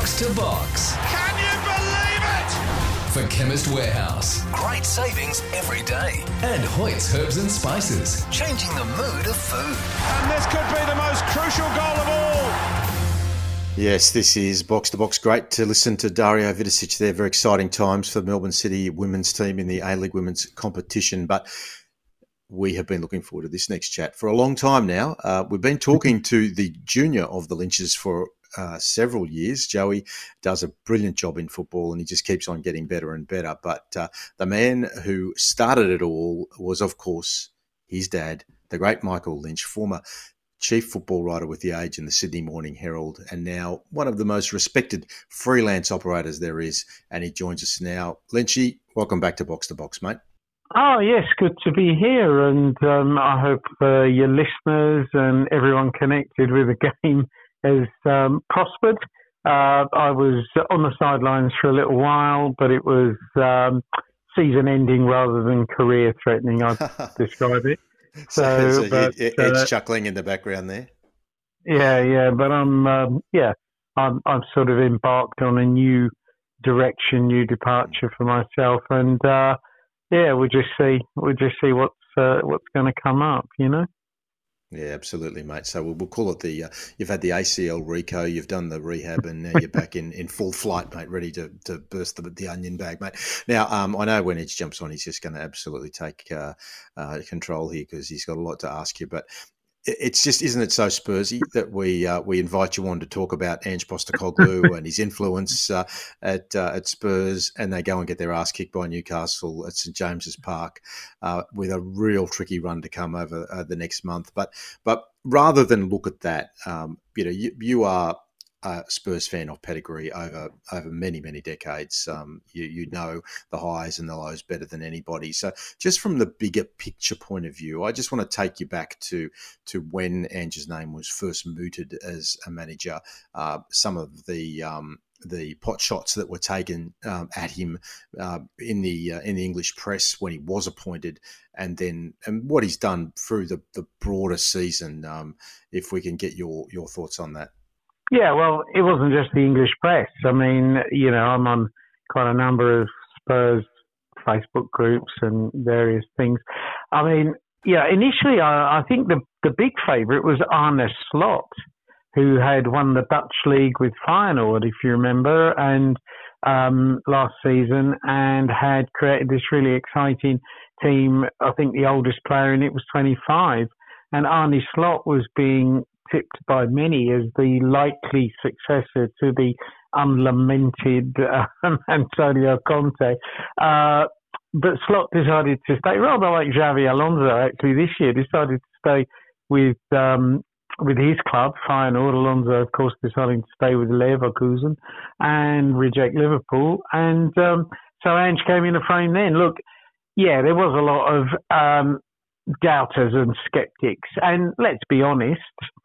Box to Box. Can you believe it? For Chemist Warehouse. Great savings every day. And Hoyt's Herbs and Spices. Changing the mood of food. And this could be the most crucial goal of all. Yes, this is Box to Box. Great to listen to Dario Vidosic there. Very exciting times for the Melbourne City women's team in the A-League women's competition. But we have been looking forward to this next chat for a long time now. We've been talking to the junior of the Lynches for several years. Joey does a brilliant job in football and he just keeps on getting better and better. But the man who started it all was, of course, his dad, the great Michael Lynch, former chief football writer with The Age and the Sydney Morning Herald, and now one of the most respected freelance operators there is. And he joins us now. Lynchy, welcome back to Box, mate. Oh, yes, good to be here. And I hope your listeners and everyone connected with the game has prospered. I was on the sidelines for a little while, but it was season ending rather than career threatening, I'd describe it. So Ed's chuckling in the background there. Yeah, but I'm sort of embarked on a new direction, new departure for myself, and we'll just see what's going to come up, you know. Yeah, absolutely, mate. So we'll call it you've had the ACL Rico, you've done the rehab, and now you're back in full flight, mate, ready to burst the onion bag, mate. Now, I know when Edge jumps on, he's just going to absolutely take control here because he's got a lot to ask you. But it's just, isn't it so Spursy that we invite you on to talk about Ange Postecoglou and his influence at Spurs, and they go and get their ass kicked by Newcastle at St James's Park with a real tricky run to come over the next month. But rather than look at that, you are a Spurs fan of pedigree over many, many decades. You know the highs and the lows better than anybody. So just from the bigger picture point of view, I just want to take you back to when Ange's name was first mooted as a manager. Some of the pot shots that were taken at him in the English press when he was appointed, and what he's done through the broader season. If we can get your thoughts on that. Yeah, well, it wasn't just the English press. I mean, I'm on quite a number of Spurs Facebook groups and various things. I mean, initially I think the big favourite was Arne Slot, who had won the Dutch League with Feyenoord, if you remember, and last season, and had created this really exciting team. I think the oldest player in it was 25, and Arne Slot was being tipped by many as the likely successor to the unlamented Antonio Conte. But Slot decided to stay, rather like Xavi Alonso actually this year, decided to stay with his club, Feyenoord. Alonso, of course, deciding to stay with Leverkusen and reject Liverpool. And so Ange came in the frame then. Look, there was a lot of doubters and sceptics. And let's be honest,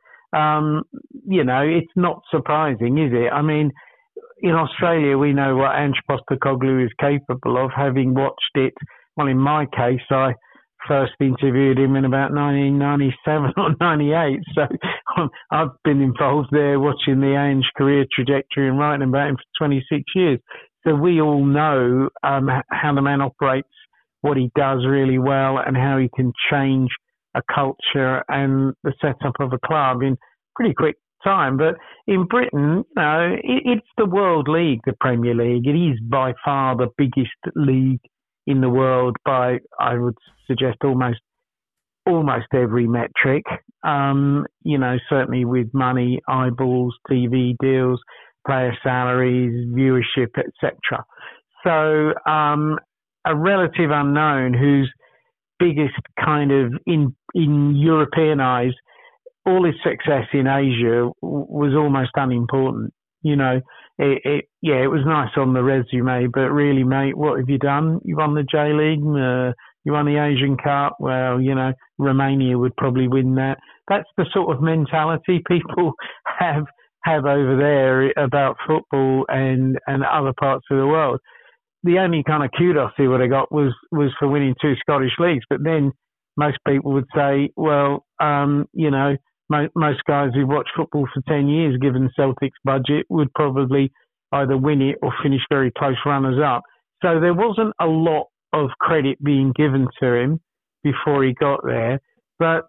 it's not surprising, is it? I mean, in Australia, we know what Ange Postecoglou is capable of, having watched it. Well, in my case, I first interviewed him in about 1997 or 98. So I've been involved there watching the Ange career trajectory and writing about him for 26 years. So we all know how the man operates, what he does really well, and how he can change a culture and the setup of a club in pretty quick time. But in Britain, it's the World League, the Premier League. It is by far the biggest league in the world by, I would suggest, almost every metric. Certainly with money, eyeballs, TV deals, player salaries, viewership, etc. So a relative unknown who's biggest kind of in European eyes, all his success in Asia was almost unimportant. It was nice on the resume, but really, mate, what have you done? You won the J League, you won the Asian Cup. Well, Romania would probably win that. That's the sort of mentality people have over there about football and other parts of the world. The only kind of kudos he would have got was for winning 2 Scottish leagues. But then most people would say, well, most guys who watch football for 10 years, given Celtic's budget, would probably either win it or finish very close runners-up. So there wasn't a lot of credit being given to him before he got there. But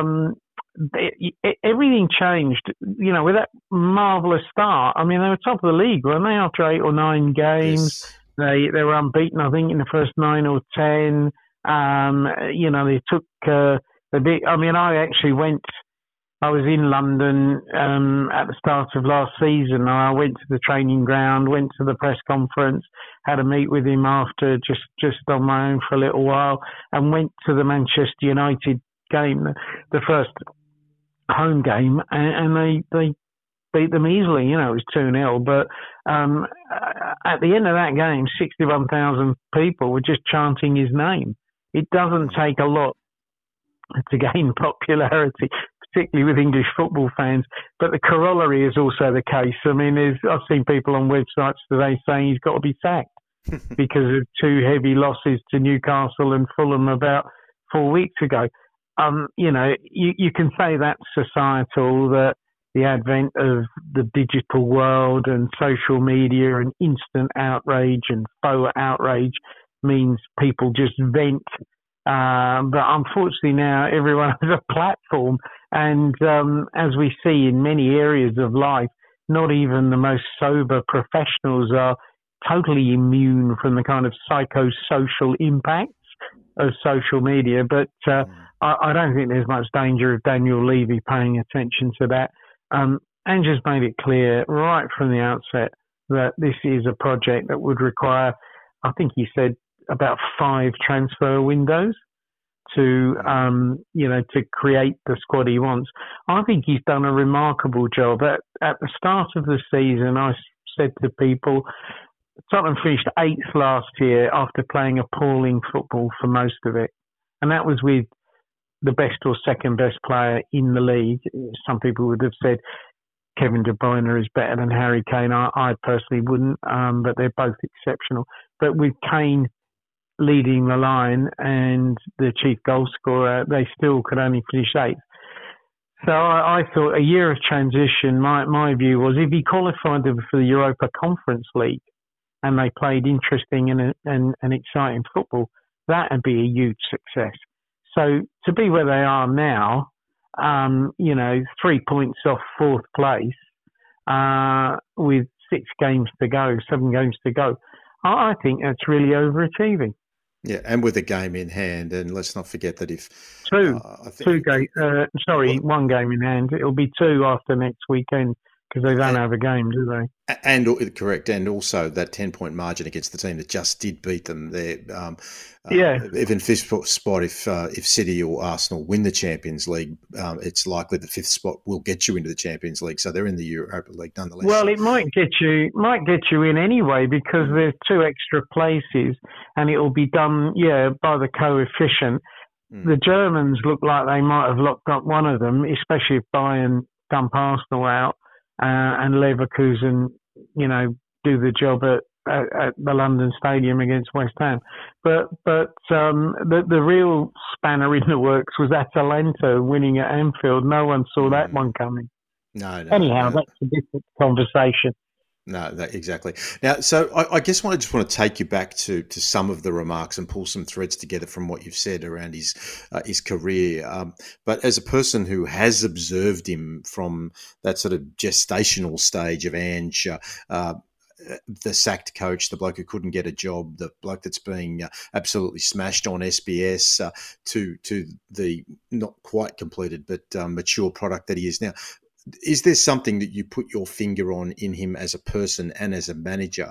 everything changed, with that marvellous start. I mean, they were top of the league, weren't they, after 8 or 9 games? Yes. They were unbeaten, I think, in the first 9 or 10. They took the big. I mean, I was in London at the start of last season. And I went to the training ground, went to the press conference, had a meet with him after, just on my own for a little while, and went to the Manchester United game, the first home game, and they beat them easily. It was 2-0. But at the end of that game, 61,000 people were just chanting his name. It doesn't take a lot to gain popularity, particularly with English football fans. But the corollary is also the case. I mean, I've seen people on websites today saying he's got to be sacked because of 2 heavy losses to Newcastle and Fulham about 4 weeks ago. You can say that's societal, that the advent of the digital world and social media and instant outrage and faux outrage means people just vent. But unfortunately now everyone has a platform, and as we see in many areas of life, not even the most sober professionals are totally immune from the kind of psychosocial impacts of social media. But I don't think there's much danger of Daniel Levy paying attention to that. Ange's made it clear right from the outset that this is a project that would require, I think he said, about 5 transfer windows to create the squad he wants. I think he's done a remarkable job. At the start of the season, I said to people, Tottenham finished 8th last year after playing appalling football for most of it. And that was with the best or second best player in the league. Some people would have said Kevin De Bruyne is better than Harry Kane. I personally wouldn't, but they're both exceptional. But with Kane leading the line and the chief goal scorer, they still could only finish 8th. So I thought a year of transition, my view was if he qualified them for the Europa Conference League and they played interesting and exciting football, that would be a huge success. So to be where they are now, 3 points off 4th place, with 7 games to go, I think that's really overachieving. Yeah, and with a game in hand, and let's not forget that if... 1 game in hand. It'll be 2 after next weekend, because they don't have a game, do they? And correct, and also that 10-point margin against the team that just did beat them. They're even 5th spot. If City or Arsenal win the Champions League, it's likely the 5th spot will get you into the Champions League. So they're in the Europa League nonetheless. Well, it might get you in anyway, because there's 2 extra places, and it will be done by the coefficient. The Germans look like they might have locked up one of them, especially if Bayern dump Arsenal out. And Leverkusen, do the job at the London Stadium against West Ham. But the real spanner in the works was Atalanta winning at Anfield. No one saw that one coming. No. Anyhow, that's a different conversation. No, exactly. Now, so I guess I just want to take you back to some of the remarks and pull some threads together from what you've said around his career. But as a person who has observed him from that sort of gestational stage of Ange, the sacked coach, the bloke who couldn't get a job, the bloke that's being absolutely smashed on SBS, to the not quite completed but mature product that he is now. Is there something that you put your finger on in him as a person and as a manager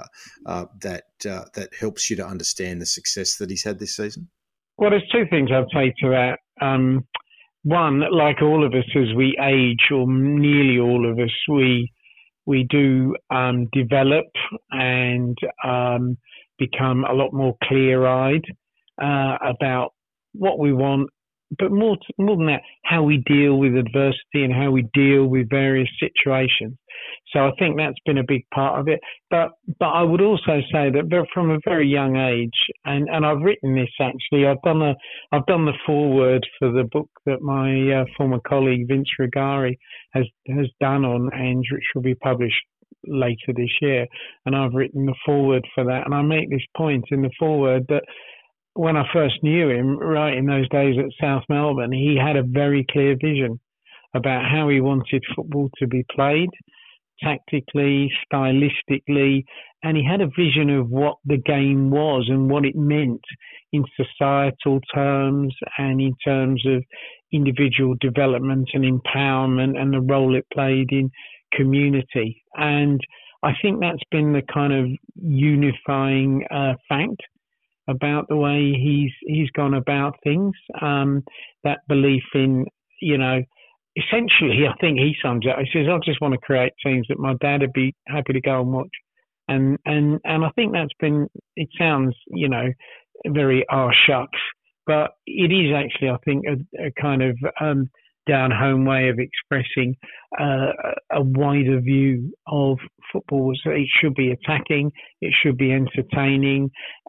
that helps you to understand the success that he's had this season? Well, there's 2 things I'd say to that. One, like all of us as we age, or nearly all of us, we do develop and become a lot more clear-eyed about what we want. But more than that, how we deal with adversity and how we deal with various situations. So I think that's been a big part of it. But I would also say that from a very young age, and I've written this actually, I've done the foreword for the book that my former colleague Vince Rugari has done on Ange, which will be published later this year, and I've written the foreword for that. And I make this point in the foreword that when I first knew him, right in those days at South Melbourne, he had a very clear vision about how he wanted football to be played, tactically, stylistically, and he had a vision of what the game was and what it meant in societal terms and in terms of individual development and empowerment and the role it played in community. And I think that's been the kind of unifying fact about the way he's gone about things. That belief in, essentially, I think he sums it. He says, "I just want to create teams that my dad would be happy to go and watch," and I think that's been. It sounds, very shucks, but it is actually, I think, a kind of down home way of expressing a wider view of football. So it should be attacking, it should be entertaining.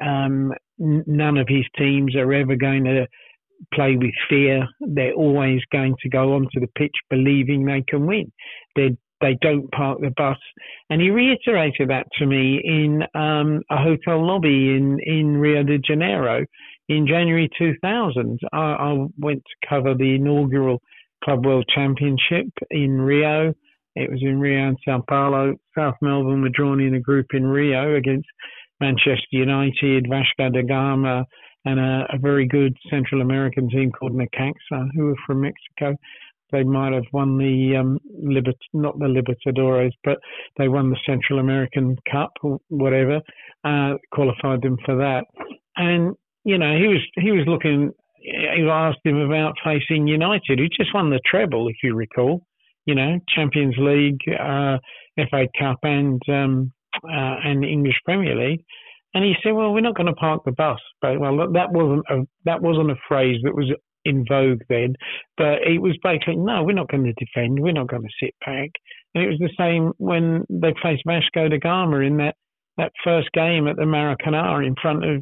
None of his teams are ever going to play with fear. They're always going to go onto the pitch believing they can win. They don't park the bus. And he reiterated that to me in a hotel lobby in Rio de Janeiro in January 2000. I went to cover the inaugural Club World Championship in Rio. It was in Rio and Sao Paulo. South Melbourne were drawn in a group in Rio against Manchester United, Vasco da Gama, and a very good Central American team called Necaxa, who were from Mexico. They might have won the not the Libertadores, but they won the Central American Cup or whatever, qualified them for that. And, he was looking, I asked him about facing United, who just won the treble, if you recall, Champions League, FA Cup and English Premier League. And he said, "Well, we're not going to park the bus." But that wasn't a phrase that was in vogue then, but it was basically, no, we're not going to defend, we're not going to sit back. And it was the same when they faced Vasco da Gama in that first game at the Maracanã in front of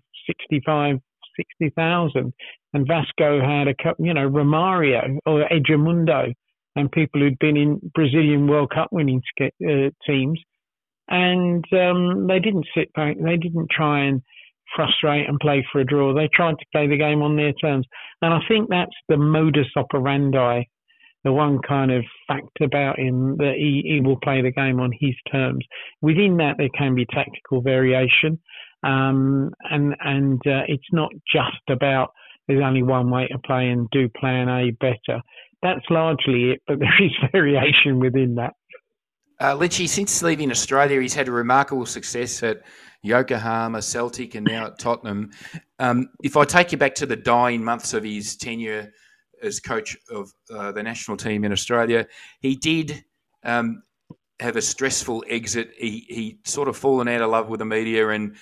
60,000, and Vasco had a couple, Romario or Edmundo, and people who'd been in Brazilian World Cup winning teams. And they didn't sit back. They didn't try and frustrate and play for a draw. They tried to play the game on their terms. And I think that's the modus operandi, the one kind of fact about him, that he will play the game on his terms. Within that, there can be tactical variation. And it's not just about there's only one way to play and do plan A better. That's largely it, but there is variation within that. Lynchy, since leaving Australia, he's had a remarkable success at Yokohama, Celtic, and now at Tottenham. If I take you back to the dying months of his tenure as coach of the national team in Australia, he did have a stressful exit. He sort of fallen out of love with the media, and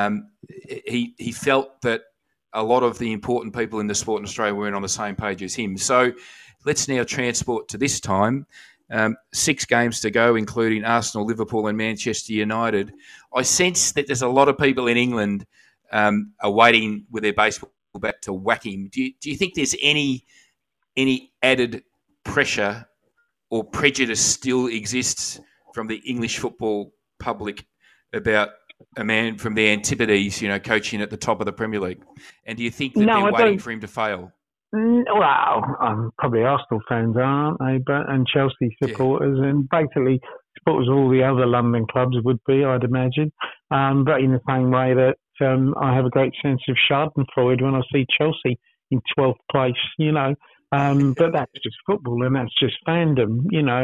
he felt that a lot of the important people in the sport in Australia weren't on the same page as him. So let's now transport to this time. 6 games to go, including Arsenal, Liverpool and Manchester United. I sense that there's a lot of people in England are waiting with their baseball bat to whack him. Do you think there's any added pressure or prejudice still exists from the English football public about a man from the Antipodes, coaching at the top of the Premier League? And do you think that they're waiting for him to fail? Well, probably Arsenal fans aren't they? And Chelsea supporters, and basically supporters of all the other London clubs would be, I'd imagine. But in the same way that I have a great sense of schadenfreude when I see Chelsea in 12th place, But that's just football and that's just fandom,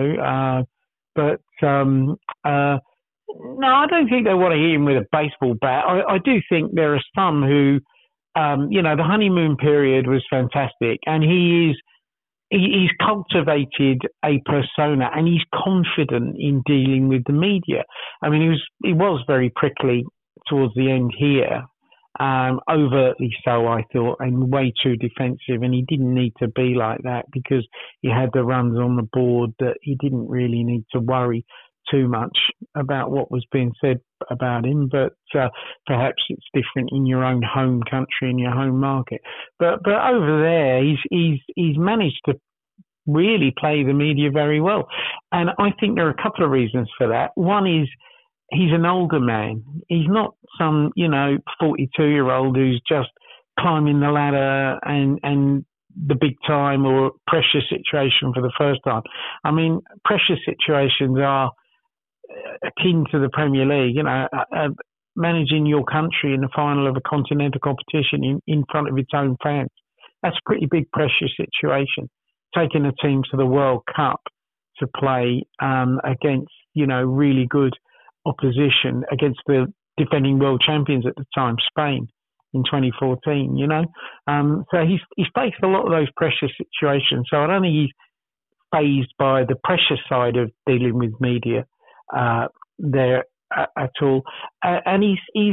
No, I don't think they want to hit him with a baseball bat. I do think there are some who. The honeymoon period was fantastic, and he's cultivated a persona, and he's confident in dealing with the media. I mean, he was very prickly towards the end here, overtly so, I thought, and way too defensive, and he didn't need to be like that because he had the runs on the board that he didn't really need to worry too much about what was being said about him, but perhaps it's different in your own home country, in your home market. But over there, he's managed to really play the media very well. And I think there are a couple of reasons for that. One is he's an older man. He's not some, 42-year-old who's just climbing the ladder and the big time or pressure situation for the first time. I mean, pressure situations are akin to the Premier League, managing your country in the final of a continental competition in front of its own fans. That's a pretty big pressure situation. Taking a team to the World Cup to play against, really good opposition against the defending world champions at the time, Spain, in 2014, So he's faced a lot of those pressure situations. So I don't think he's fazed by the pressure side of dealing with media there at all. And he's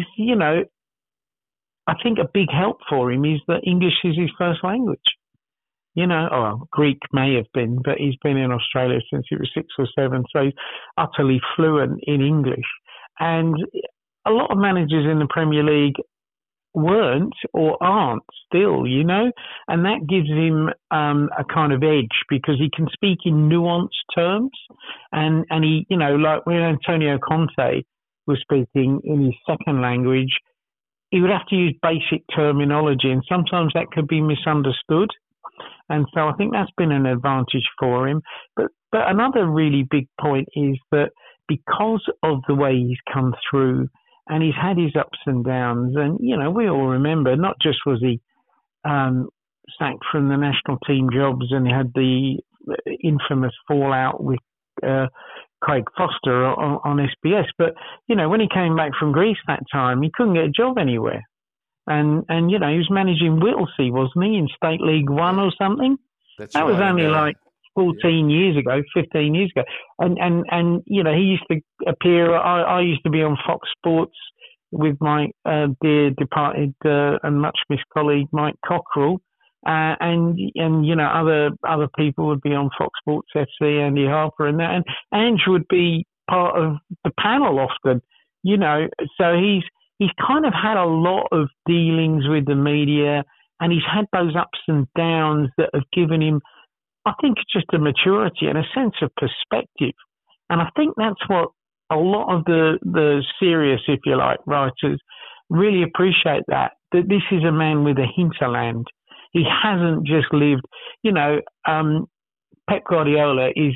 I think a big help for him is that English is his first language. Greek may have been, but he's been in Australia since he was 6 or 7, so he's utterly fluent in English. And a lot of managers in the Premier League weren't or aren't still, and that gives him a kind of edge because he can speak in nuanced terms. And he, like when Antonio Conte was speaking in his second language, he would have to use basic terminology, and sometimes that could be misunderstood. And so I think that's been an advantage for him. But another really big point is that because of the way he's come through and he's had his ups and downs, and, we all remember, not just was he sacked from the national team jobs and he had the infamous fallout with Craig Foster on SBS, but, when he came back from Greece that time, he couldn't get a job anywhere. And he was managing Whittlesea, wasn't he, in State League One or something? That was only like 14 years ago, 15 years ago. And he used to appear, I used to be on Fox Sports with my dear departed and much missed colleague, Mike Cockerell. And other people would be on Fox Sports FC, Andy Harper and that. And Ange would be part of the panel often, so he's kind of had a lot of dealings with the media, and he's had those ups and downs that have given him, I think, just a maturity and a sense of perspective. And I think that's what a lot of the serious, if you like, writers really appreciate, that this is a man with a hinterland. He hasn't just lived, Pep Guardiola is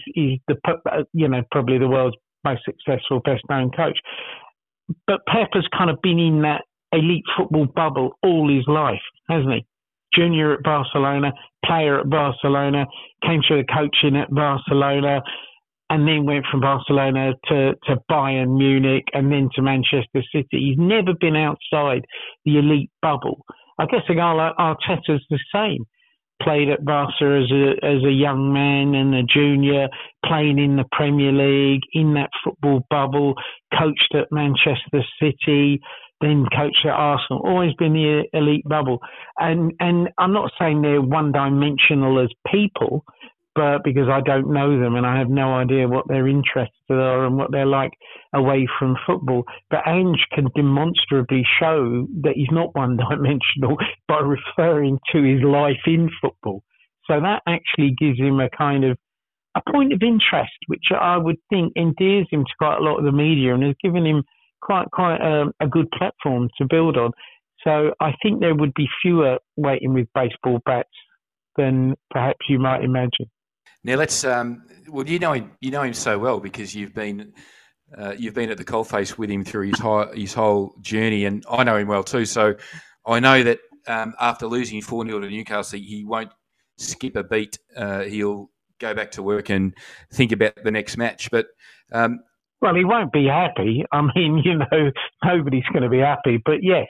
probably the world's most successful, best known coach. But Pep has kind of been in that elite football bubble all his life, hasn't he? Junior at Barcelona, player at Barcelona, came through the coaching at Barcelona, and then went from Barcelona to Bayern Munich and then to Manchester City. He's never been outside the elite bubble. I guess a guy like Arteta's the same. Played at Barca as a young man and a junior, playing in the Premier League, in that football bubble, coached at Manchester City, then coached at Arsenal, always been the elite bubble. And I'm not saying they're one-dimensional as people, but because I don't know them and I have no idea what their interests are and what they're like away from football. But Ange can demonstrably show that he's not one-dimensional by referring to his life in football. So that actually gives him a kind of a point of interest, which I would think endears him to quite a lot of the media and has given him quite a good platform to build on. So I think there would be fewer waiting with baseball bats than perhaps you might imagine. Now let's. Well, you know him so well because you've been at the coalface with him through his whole journey, and I know him well too. So I know that after losing 4-0 to Newcastle, he won't skip a beat. He'll go back to work and think about the next match. But well, he won't be happy. I mean, nobody's going to be happy. But yes,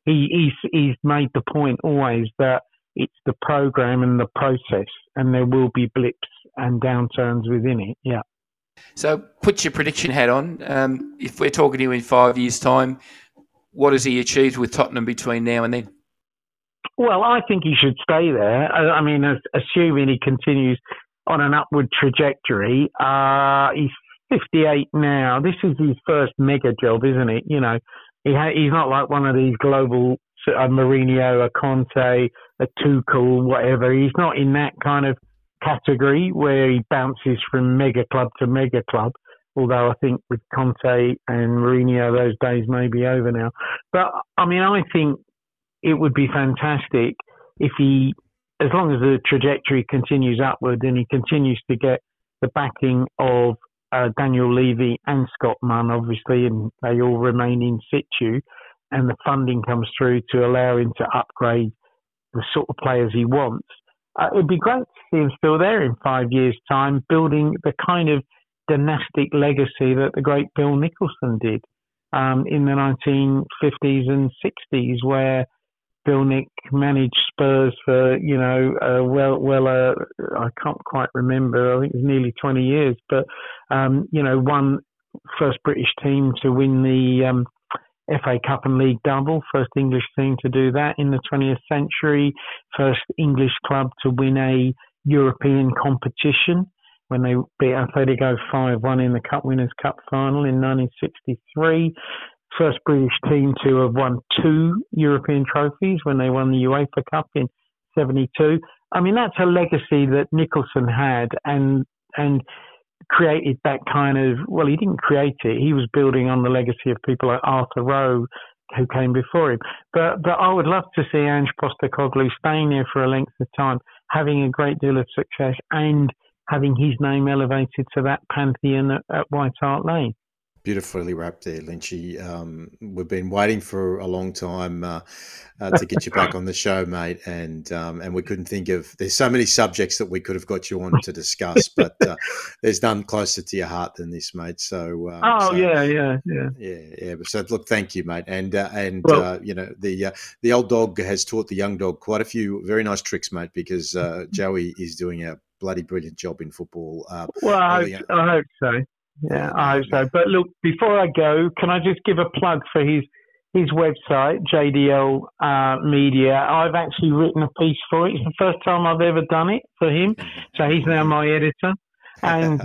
he's made the point always that it's the program and the process, and there will be blips and downturns within it. Yeah. So put your prediction hat on. If we're talking to you in 5 years' time, what has he achieved with Tottenham between now and then? Well, I think he should stay there. I mean, assuming he continues on an upward trajectory. He's 58 now. This is his first mega job, isn't it? He's not like one of these global a Mourinho, a Conte, a Tuchel, whatever. He's not in that kind of category where he bounces from mega club to mega club. Although I think with Conte and Mourinho, those days may be over now. But I mean, I think it would be fantastic if he, as long as the trajectory continues upward and he continues to get the backing of Daniel Levy and Scott Munn, obviously, and they all remain in situ, and the funding comes through to allow him to upgrade the sort of players he wants. It'd be great to see him still there in 5 years' time, building the kind of dynastic legacy that the great Bill Nicholson did in the 1950s and 60s, where Bill Nick managed Spurs for, I can't quite remember, I think it was nearly 20 years, but, one first British team to win the FA Cup and League double, first English team to do that in the 20th century, first English club to win a European competition when they beat Atletico 5-1 in the Cup Winners' Cup final in 1963. First British team to have won 2 European trophies when they won the UEFA Cup in 72. I mean, that's a legacy that Nicholson had and created that kind of, well, he didn't create it. He was building on the legacy of people like Arthur Rowe who came before him. But I would love to see Ange Postecoglou staying there for a length of time, having a great deal of success and having his name elevated to that pantheon at White Hart Lane. Beautifully wrapped there, Lynchy. We've been waiting for a long time to get you back on the show, mate, and we couldn't think of. There's so many subjects that we could have got you on to discuss, but there's none closer to your heart than this, mate. So, yeah. But so, look, thank you, mate, and the old dog has taught the young dog quite a few very nice tricks, mate, because Joey is doing a bloody brilliant job in football. I hope so. Yeah, I hope so. But look, before I go, can I just give a plug for his website, JDL Media? I've actually written a piece for it. It's the first time I've ever done it for him. So he's now my editor. And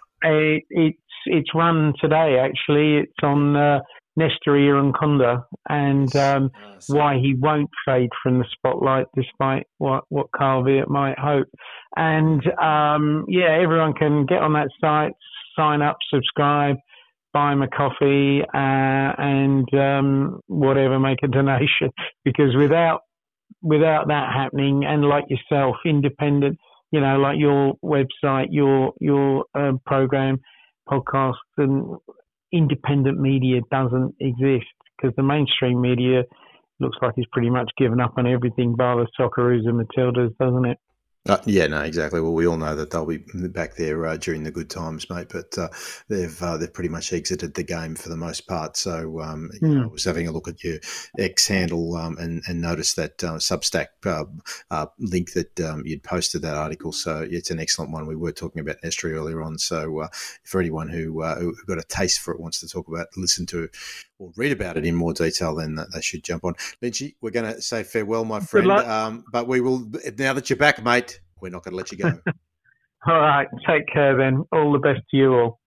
it's run today, actually. It's on Nestor Irankunda and why he won't fade from the spotlight despite what Carl Viet might hope. And, everyone can get on that site, sign up, subscribe, buy him a coffee, and whatever, make a donation. Because without that happening, and like yourself, independent, like your website, your program, podcast, and independent media doesn't exist, because the mainstream media looks like it's pretty much given up on everything bar the Socceroos and Matildas, doesn't it? No, exactly. Well, we all know that they'll be back there during the good times, mate. But they've pretty much exited the game for the most part. So I was having a look at your X handle and noticed that Substack link that you'd posted that article. So it's an excellent one. We were talking about Nestor earlier on. So for anyone who got a taste for it, wants to talk about, listen to, or read about it in more detail, then they should jump on. Lynchy, we're going to say farewell, my friend. But we will, now that you're back, mate, we're not going to let you go. All right. Take care then. All the best to you all.